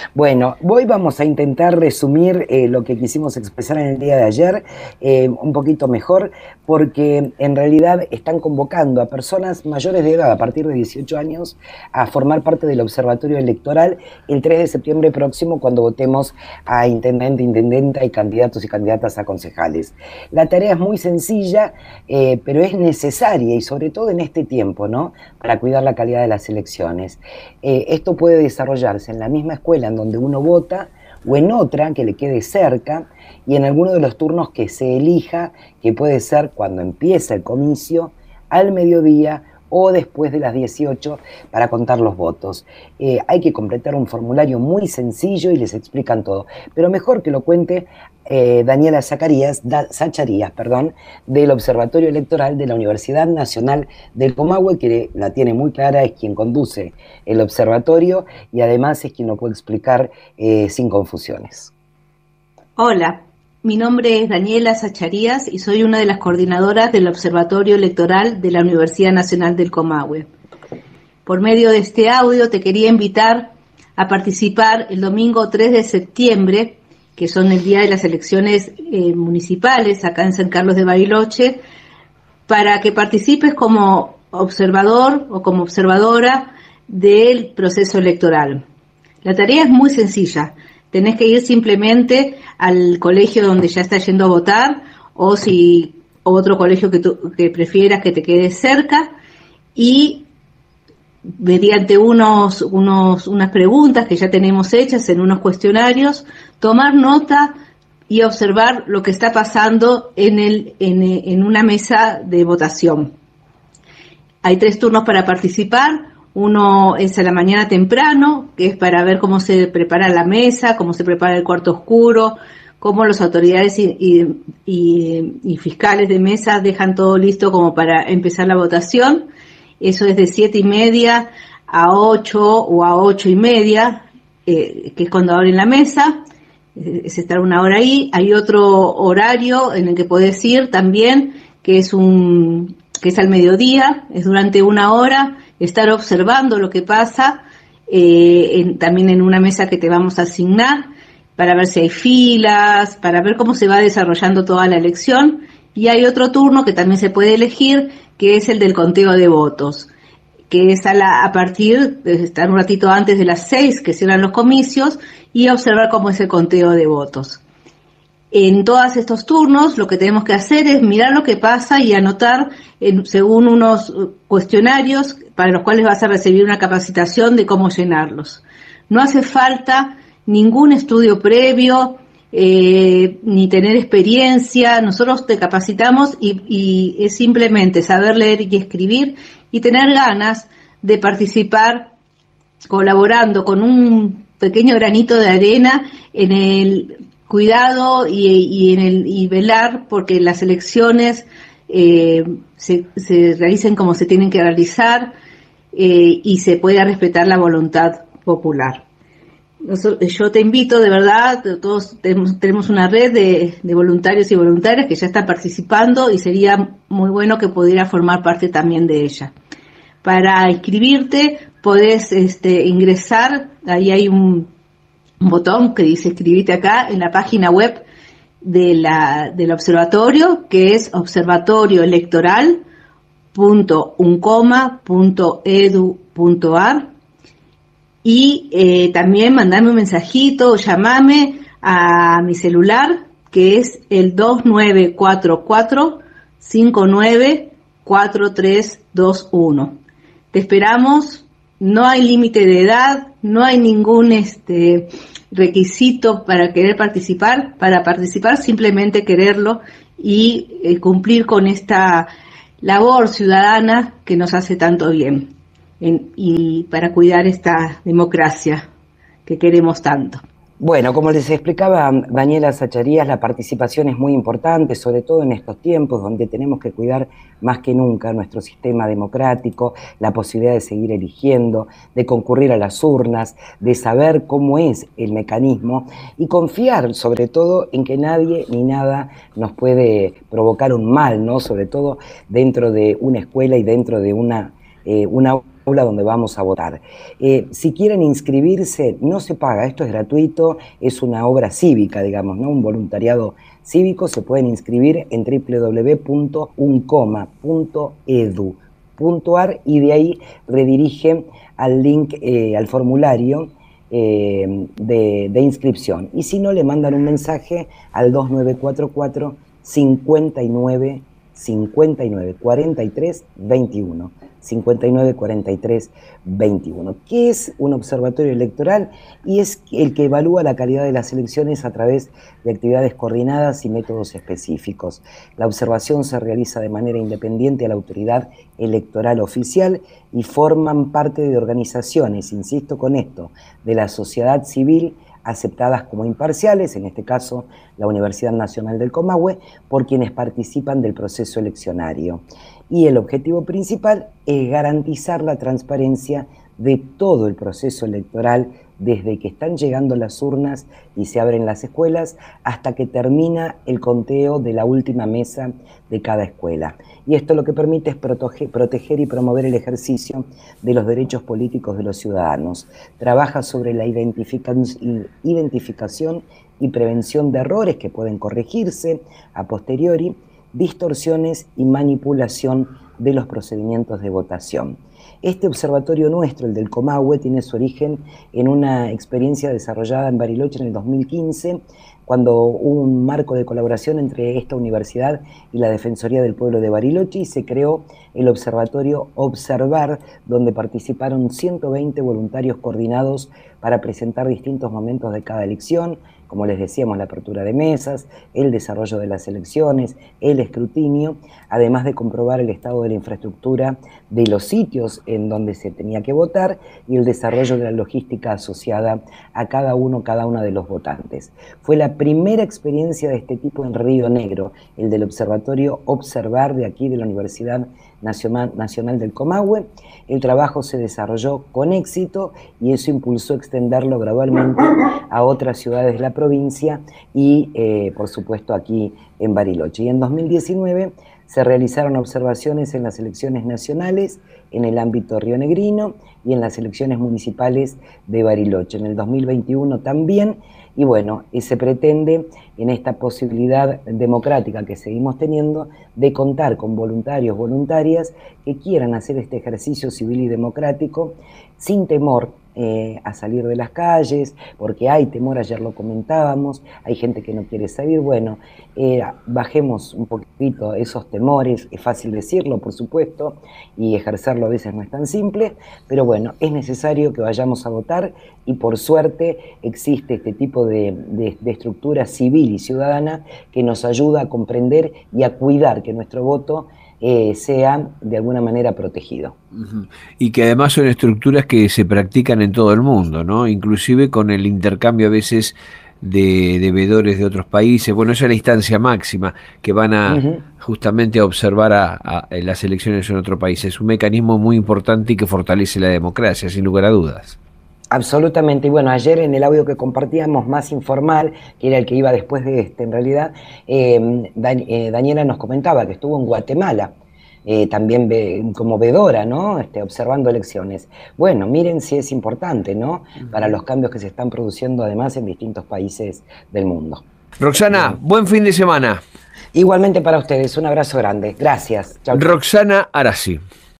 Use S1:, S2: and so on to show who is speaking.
S1: Bueno, hoy vamos a intentar resumir lo que quisimos expresar en el día de ayer un poquito mejor, porque en realidad están convocando a personas mayores de edad, a partir de 18 años, a formar parte del Observatorio Electoral el 3 de septiembre próximo, cuando votemos a intendente, intendenta y candidatos y candidatas a concejales. La tarea es muy sencilla, pero es necesaria, y sobre todo en este tiempo, ¿no?, para cuidar la calidad de las elecciones. Esto puede desarrollarse en la misma escuela en donde uno vota o en otra que le quede cerca, y en alguno de los turnos que se elija, que puede ser cuando empieza el comicio, al mediodía o después de las 18 para contar los votos. Hay que completar un formulario muy sencillo y les explican todo, pero mejor que lo cuente Daniela Zacarías, del Observatorio Electoral de la Universidad Nacional del Comahue, que la tiene muy clara, es quien conduce el observatorio y además es quien lo puede explicar sin confusiones.
S2: Hola, mi nombre es Daniela Zacarías y soy una de las coordinadoras del Observatorio Electoral de la Universidad Nacional del Comahue. Por medio de este audio te quería invitar a participar el domingo 3 de septiembre, que son el día de las elecciones municipales acá en San Carlos de Bariloche, para que participes como observador o como observadora del proceso electoral. La tarea es muy sencilla. Tenés que ir simplemente al colegio donde ya estás yendo a votar, o si otro colegio que prefieras que te quede cerca, y mediante unas preguntas que ya tenemos hechas en unos cuestionarios, tomar nota y observar lo que está pasando en una mesa de votación. Hay 3 turnos para participar. Uno es a la mañana temprano, que es para ver cómo se prepara la mesa, cómo se prepara el cuarto oscuro, cómo las autoridades y fiscales de mesa dejan todo listo como para empezar la votación. Eso es de 7:30 a 8 o a 8:30, que es cuando abren la mesa. Es estar una hora ahí. Hay otro horario en el que podés ir también, que es al mediodía, es durante 1 hora, estar observando lo que pasa, también en una mesa que te vamos a asignar, para ver si hay filas, para ver cómo se va desarrollando toda la elección. Y hay otro turno que también se puede elegir, que es el del conteo de votos, que es a partir de estar un ratito antes de las 6, que cierran los comicios, y observar cómo es el conteo de votos. En todos estos turnos lo que tenemos que hacer es mirar lo que pasa y anotar según unos cuestionarios para los cuales vas a recibir una capacitación de cómo llenarlos. No hace falta ningún estudio previo, ni tener experiencia. Nosotros te capacitamos y es simplemente saber leer y escribir y tener ganas de participar colaborando con un pequeño granito de arena en el cuidado y velar porque las elecciones se realicen como se tienen que realizar, y se pueda respetar la voluntad popular. Yo te invito, de verdad, todos tenemos una red de voluntarios y voluntarias que ya están participando, y sería muy bueno que pudiera formar parte también de ella. Para inscribirte podés ingresar, ahí hay un botón que dice inscribirte acá en la página web del observatorio, que es observatorioelectoral.uncoma.edu.ar, y también mandarme un mensajito o llamame a mi celular, que es el 2944-594321. Te esperamos. No hay límite de edad, no hay ningún requisito para querer participar. Para participar, simplemente quererlo y cumplir con esta labor ciudadana que nos hace tanto bien, y para cuidar esta democracia que queremos tanto.
S1: Bueno, como les explicaba Daniela Zacarías, la participación es muy importante, sobre todo en estos tiempos donde tenemos que cuidar más que nunca nuestro sistema democrático, la posibilidad de seguir eligiendo, de concurrir a las urnas, de saber cómo es el mecanismo y confiar sobre todo en que nadie ni nada nos puede provocar un mal, ¿no? Sobre todo dentro de una escuela y dentro de una aula donde vamos a votar. Si quieren inscribirse, no se paga, esto es gratuito, es una obra cívica, digamos, ¿no? Un voluntariado cívico. Se pueden inscribir en www.uncoma.edu.ar y de ahí redirigen al link, al formulario de inscripción. Y si no, le mandan un mensaje al 2944 59 43 21. 59 43 21. ¿Qué es un observatorio electoral? Y es el que evalúa la calidad de las elecciones a través de actividades coordinadas y métodos específicos. La observación se realiza de manera independiente a la autoridad electoral oficial y forman parte de organizaciones, insisto con esto, de la sociedad civil aceptadas como imparciales, en este caso la Universidad Nacional del Comahue, por quienes participan del proceso eleccionario. Y el objetivo principal es garantizar la transparencia de todo el proceso electoral, desde que están llegando las urnas y se abren las escuelas hasta que termina el conteo de la última mesa de cada escuela. Y esto lo que permite es proteger y promover el ejercicio de los derechos políticos de los ciudadanos. Trabaja sobre la identificación y prevención de errores que pueden corregirse a posteriori, distorsiones y manipulación de los procedimientos de votación. Este observatorio nuestro, el del Comahue, tiene su origen en una experiencia desarrollada en Bariloche en el 2015, cuando hubo un marco de colaboración entre esta universidad y la Defensoría del Pueblo de Bariloche, y se creó el observatorio Observar, donde participaron 120 voluntarios coordinados para presentar distintos momentos de cada elección, como les decíamos, la apertura de mesas, el desarrollo de las elecciones, el escrutinio, además de comprobar el estado de la infraestructura de los sitios en donde se tenía que votar y el desarrollo de la logística asociada a cada una de los votantes. Fue la primera experiencia de este tipo en Río Negro, el del observatorio Observar de aquí de la Universidad Nacional del Comahue. El trabajo se desarrolló con éxito y eso impulsó extenderlo gradualmente a otras ciudades de la provincia y, por supuesto, aquí en Bariloche. Y en 2019 se realizaron observaciones en las elecciones nacionales, en el ámbito rionegrino y en las elecciones municipales de Bariloche. En el 2021 también, y bueno, se pretende en esta posibilidad democrática que seguimos teniendo de contar con voluntarios, voluntarias que quieran hacer este ejercicio civil y democrático sin temor a salir de las calles, porque hay temor, ayer lo comentábamos, hay gente que no quiere salir. Bueno, bajemos un poquito esos temores, es fácil decirlo, por supuesto, y ejercerlo a veces no es tan simple, pero bueno, es necesario que vayamos a votar y por suerte existe este tipo de estructura civil y ciudadana que nos ayuda a comprender y a cuidar que nuestro voto sea de alguna manera protegido.
S3: Y que además son estructuras que se practican en todo el mundo, ¿no? Inclusive con el intercambio a veces de veedores de otros países. Bueno, esa es la instancia máxima que van a justamente a observar a las elecciones en otro país. Es un mecanismo muy importante y que fortalece la democracia, sin lugar a dudas.
S1: Absolutamente. Y bueno, ayer en el audio que compartíamos más informal, que era el que iba después de este, en realidad, Daniela nos comentaba que estuvo en Guatemala, también como vedora, ¿no? Observando elecciones. Bueno, miren si es importante, ¿no? Para los cambios que se están produciendo además en distintos países del mundo.
S3: Roxana, buen fin de semana.
S1: Igualmente para ustedes, un abrazo grande. Gracias. Chau.
S3: Roxana Arasi.